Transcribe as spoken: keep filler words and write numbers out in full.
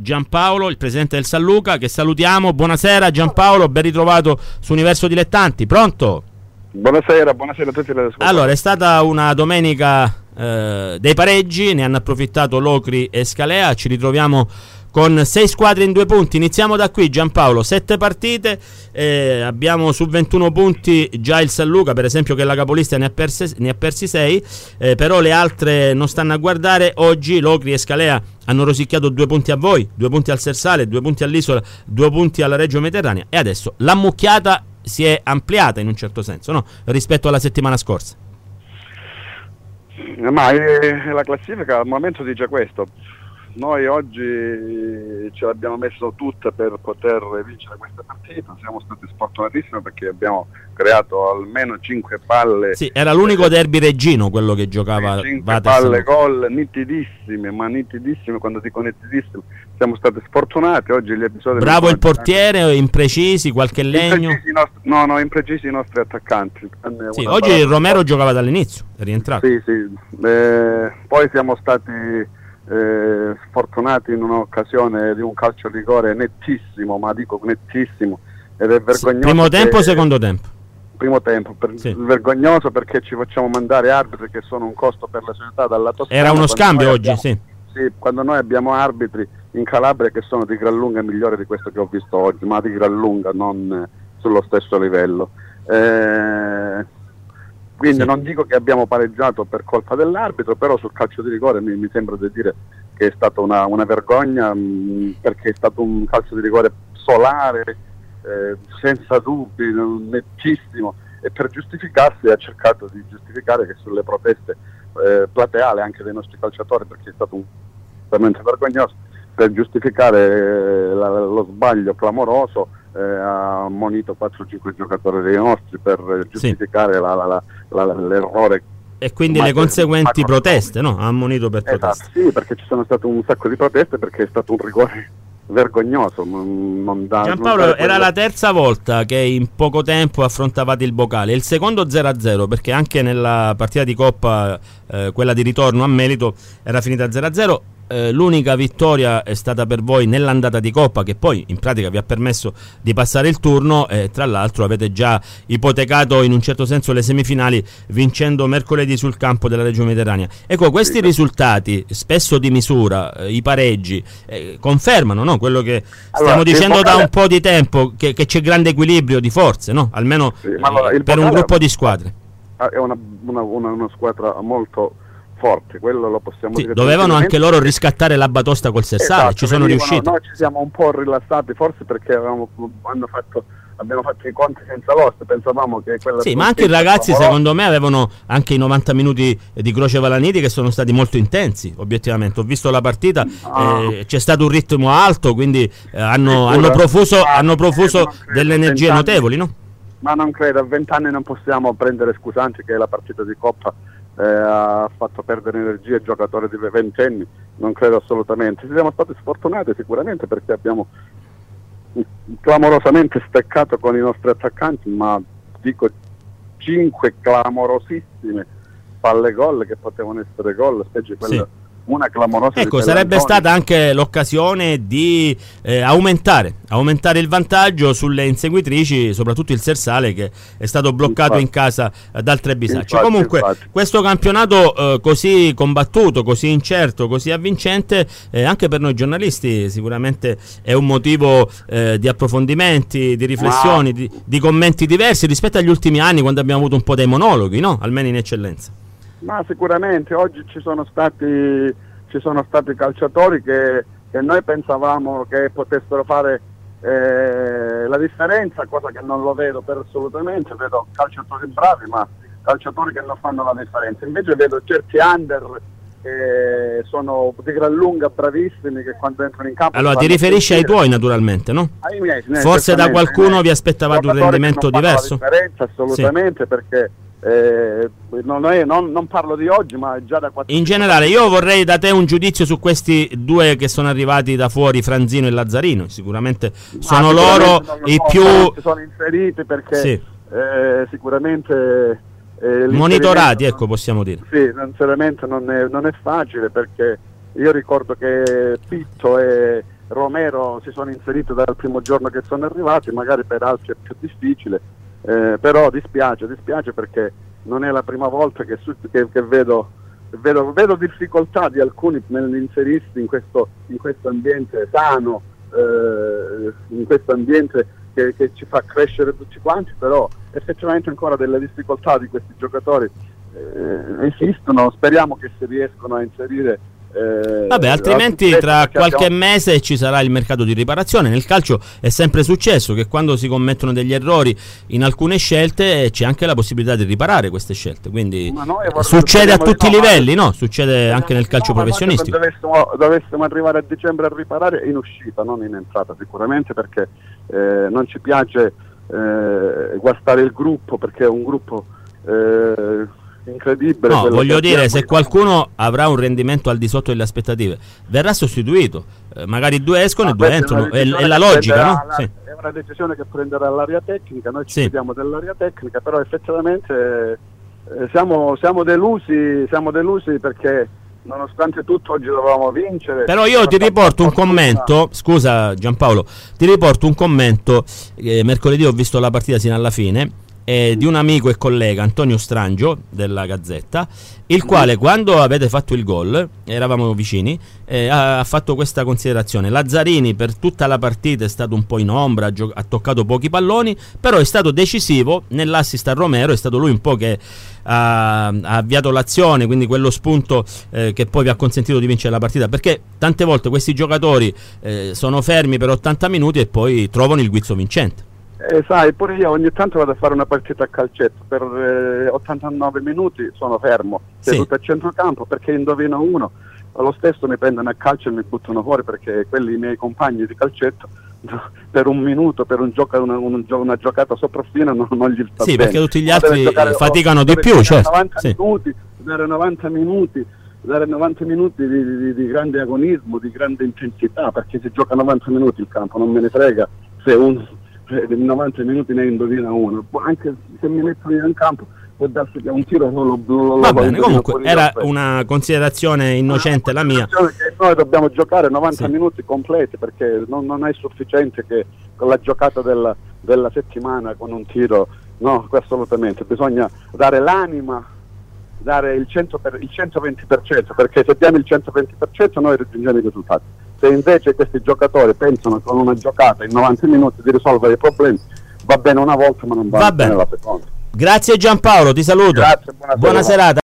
Giampaolo, il presidente del San Luca, che salutiamo. Buonasera Giampaolo, ben ritrovato su Universo Dilettanti. Pronto? Buonasera, buonasera a tutti. Allora, è stata una domenica eh, dei pareggi, ne hanno approfittato Locri e Scalea. Ci ritroviamo con sei squadre in due punti. Iniziamo da qui, Giampaolo. Sette partite, eh, abbiamo su ventuno punti già il San Luca, per esempio, che la capolista ne ha, perse, ne ha persi sei, eh, però le altre non stanno a guardare. Oggi Locri e Scalea hanno rosicchiato due punti a voi, due punti al Sersale, due punti all'Isola, due punti alla Reggio Mediterranea, e adesso l'ammucchiata si è ampliata in un certo senso, no? Rispetto alla settimana scorsa. Ma eh, la classifica al momento dice questo. Noi oggi ce l'abbiamo messo tutta per poter vincere questa partita. Siamo stati sfortunatissimi perché abbiamo creato almeno cinque palle. Sì, era l'unico derby reggino quello che giocava. cinque palle gol nitidissime, ma nitidissime. Quando dico nitidissime, siamo stati sfortunati. Oggi gli episodi. Bravo il portiere, imprecisi, imprecisi, qualche legno. Imprecisi nostri, no, no, imprecisi i nostri attaccanti. Sì, oggi il Romero giocava dall'inizio, è rientrato. Sì, sì. Eh, poi siamo stati Eh, sfortunati in un'occasione di un calcio di rigore nettissimo, ma dico nettissimo, ed è vergognoso. Sì, primo tempo o secondo tempo? Primo tempo, per, sì. Vergognoso perché ci facciamo mandare arbitri che sono un costo per la società dalla Toscana. Era uno scambio oggi, abbiamo, sì. Sì, quando noi abbiamo arbitri in Calabria che sono di gran lunga migliori di questo che ho visto oggi, ma di gran lunga, non eh, sullo stesso livello. Eh, Quindi sì. Non dico che abbiamo pareggiato per colpa dell'arbitro, però sul calcio di rigore mi, mi sembra di dire che è stata una, una vergogna, mh, perché è stato un calcio di rigore solare, eh, senza dubbi, nettissimo, e per giustificarsi ha cercato di giustificare che sulle proteste eh, plateali anche dei nostri calciatori, perché è stato un, veramente vergognoso, per giustificare eh, la, lo sbaglio clamoroso. Eh, ha ammonito quattro cinque giocatori dei nostri per giustificare sì. la, la, la, la, l'errore, e quindi le conseguenti proteste, no? Ha ammonito per esatto, proteste. Sì, perché ci sono state un sacco di proteste, perché è stato un rigore vergognoso. Non, non da, Giampaolo, non era la terza volta che in poco tempo affrontavate il Boccale, il secondo zero a zero, perché anche nella partita di Coppa, eh, quella di ritorno a Melito, era finita zero a zero. Eh, l'unica vittoria è stata per voi nell'andata di Coppa, che poi in pratica vi ha permesso di passare il turno, e tra l'altro avete già ipotecato in un certo senso le semifinali vincendo mercoledì sul campo della Reggio Mediterranea. Ecco, questi risultati spesso di misura, eh, i pareggi, eh, confermano, no? Quello che stiamo allora, dicendo Boccale... da un po' di tempo, che, che c'è grande equilibrio di forze, no? Almeno sì, allora, eh, per Boccale... un gruppo di squadre. È una, una, una, una squadra molto forte, quello lo possiamo sì, dire. Dovevano anche loro riscattare la batosta col Sersale, esatto, ci sono venivano, riusciti. Noi ci siamo un po' rilassati, forse perché avevamo, hanno fatto, abbiamo fatto i conti senza l'oste, pensavamo che quella. Sì, ma anche i ragazzi secondo me avevano anche i novanta minuti di Croce Valaniti che sono stati molto intensi, obiettivamente. Ho visto la partita, no. eh, c'è stato un ritmo alto, quindi eh, hanno, hanno profuso, ah, hanno profuso credo, delle energie notevoli, no? Ma non credo, a vent'anni non possiamo prendere scusanti che la partita di Coppa Eh, ha fatto perdere energia ai giocatori di ventenni, non credo assolutamente. Siamo stati sfortunati sicuramente perché abbiamo clamorosamente steccato con i nostri attaccanti, ma dico cinque clamorosissime palle gol che potevano essere gol, specie quella sì. Una clamorosa. Ecco, sarebbe stata anche l'occasione di eh, aumentare aumentare il vantaggio sulle inseguitrici, soprattutto il Sersale, che è stato bloccato infatti. in casa eh, dal Trebisaccio. Comunque infatti. Questo campionato eh, così combattuto, così incerto, così avvincente, eh, anche per noi giornalisti sicuramente è un motivo eh, di approfondimenti, di riflessioni, wow. di, di commenti diversi rispetto agli ultimi anni, quando abbiamo avuto un po' dei monologhi, no? Almeno in eccellenza. Ma sicuramente oggi ci sono stati ci sono stati calciatori che, che noi pensavamo che potessero fare eh, la differenza, cosa che non lo vedo per assolutamente. Vedo calciatori bravi, ma calciatori che non fanno la differenza. Invece vedo certi under che sono di gran lunga bravissimi, che quando entrano in campo. Allora ti riferisci ai tuoi, naturalmente, no? Ai miei, forse da qualcuno vi aspettavate un rendimento diverso? La differenza assolutamente, sì. Perché Eh, non, è, non, non parlo di oggi, ma già da quattro. In generale, io vorrei da te un giudizio su questi due che sono arrivati da fuori, Franzino e Lazzarino. Sicuramente sono ah, loro i so, più sono inseriti perché sì. eh, sicuramente eh, monitorati, ecco, possiamo dire. Sì, sinceramente non è, non è facile, perché io ricordo che Pitto e Romero si sono inseriti dal primo giorno che sono arrivati, magari per altri è più difficile, eh, però dispiace, dispiace perché non è la prima volta che, su, che, che vedo, vedo, vedo difficoltà di alcuni nell'inserirsi in questo, in questo ambiente sano, eh, in questo ambiente che, che ci fa crescere tutti quanti, però effettivamente ancora delle difficoltà di questi giocatori eh, esistono, speriamo che si riescano a inserire. Eh, Vabbè, altrimenti tra qualche abbiamo... mese ci sarà il mercato di riparazione. Nel calcio è sempre successo che quando si commettono degli errori in alcune scelte c'è anche la possibilità di riparare queste scelte, quindi succede a tutti i livelli, no? Succede anche nel calcio no, professionistico. Se dovessimo, dovessimo arrivare a dicembre a riparare in uscita, non in entrata sicuramente, perché eh, non ci piace eh, guastare il gruppo, perché è un gruppo eh, incredibile. No, voglio dire, se qualcuno avrà un rendimento al di sotto delle aspettative verrà sostituito, eh, magari due escono e due entrano, è, è la logica, no? La, sì. È una decisione che prenderà l'area tecnica, noi ci sì. vediamo dell'area tecnica, però effettivamente eh, siamo, siamo delusi siamo delusi perché nonostante tutto oggi dovevamo vincere. Però io ti riporto un commento, scusa Giampaolo, ti riporto un commento, eh, mercoledì ho visto la partita sino alla fine, Eh, di un amico e collega Antonio Strangio della Gazzetta, il quale quando avete fatto il gol, eravamo vicini, eh, ha, ha fatto questa considerazione: Lazzarini per tutta la partita è stato un po' in ombra, ha, gio- ha toccato pochi palloni, però è stato decisivo nell'assist a Romero, è stato lui un po' che ha, ha avviato l'azione, quindi quello spunto eh, che poi vi ha consentito di vincere la partita, perché tante volte questi giocatori eh, sono fermi per ottanta minuti e poi trovano il guizzo vincente. Eh, sai, pure io ogni tanto vado a fare una partita a calcetto, per eh, ottantanove minuti sono fermo, seduto sì. a centrocampo, perché indovino uno, lo stesso mi prendono a calcio e mi buttano fuori, perché quelli i miei compagni di calcetto per un minuto, per un gioco, una, un, una giocata sopraffina non, non gli sta sì, bene. Perché tutti gli altri giocare, faticano oh, di più, certo. novanta sì. minuti, dare novanta minuti, dare novanta minuti di, di, di grande agonismo, di grande intensità, perché si gioca novanta minuti il campo, non me ne frega se uno in novanta minuti ne indovina uno, anche se mi mettono in campo può darsi che un tiro non lo, lo va bene, comunque era una considerazione innocente una la mia che noi dobbiamo giocare novanta sì. minuti completi, perché non, non è sufficiente che con la giocata della, della settimana con un tiro, no, assolutamente bisogna dare l'anima, dare il, cento per, il centoventi per cento, perché se diamo il centoventi per cento noi raggiungiamo i risultati. Se invece questi giocatori pensano con una giocata in novanta minuti di risolvere i problemi, va bene una volta ma non va, va bene la seconda. Grazie Giampaolo, ti saluto. Grazie, buona, buona serata.